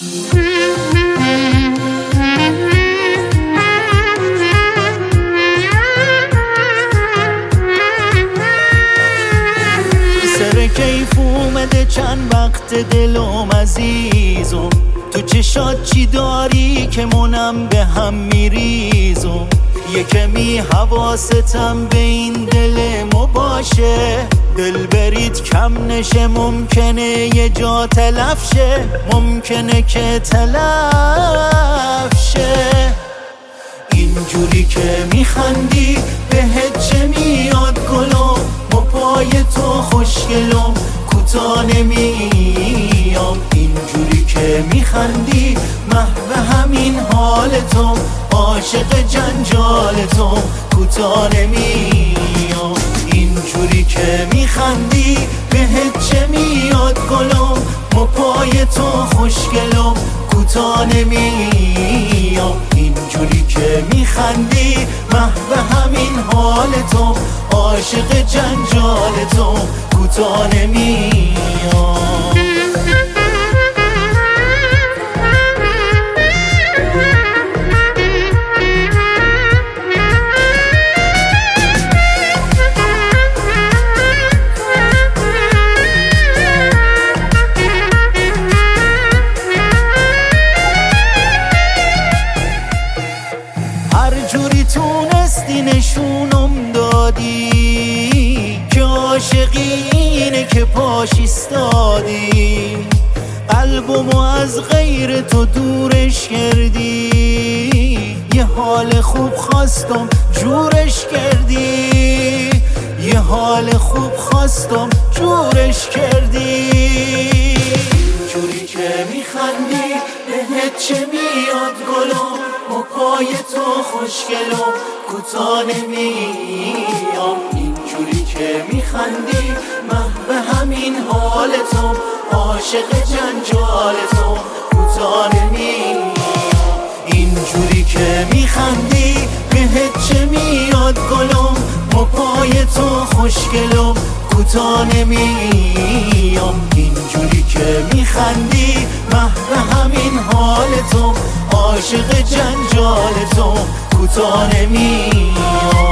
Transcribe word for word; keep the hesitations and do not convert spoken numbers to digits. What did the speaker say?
سر کیف اومده چند وقت دلم عزیزم، تو چشات چی داری که منم به هم میریزم؟ یه کمی حواستم به این دلمو باشه، دل برید کم نشه، ممکنه یه جا تلف شه، ممکنه که تلف شه. اینجوری که میخندی بهت چه میاد گلم، با پای تو خوشگلم کوتا نمیام. اینجوری که میخندی محو همین حالتم، عاشق جنجالتم کوتا نمیام. اینجوری که میخندی بهت چه میاد گلم، با پای تو خوشگلم کوتا نمیام. اینجوری که میخندی محو همین حالتم، عاشق جنجالتم کوتا نمیام. هر جوری تونستی نشونم دادی که عاشقی اینه که پاش ایستادی، قلبمو از غیر تو دورش کردی، یه حال خوب خواستم جورش کردی، یه حال خوب خواستم جورش کردی. جوری که میخندی بهت چه میاد گلم، با پای تو خوشگلم کوتا نمیام. اینجوری که میخندی محو همین حالتم، عاشق جنجالتم کوتا نمیام. اینجوری که میخندی بهت چه میاد گلم، با پای تو خوشگلم کوتا نمیام. اینجوری که میخندی محو همین حالتم، عاشق جنجالتم کوتا نمیام.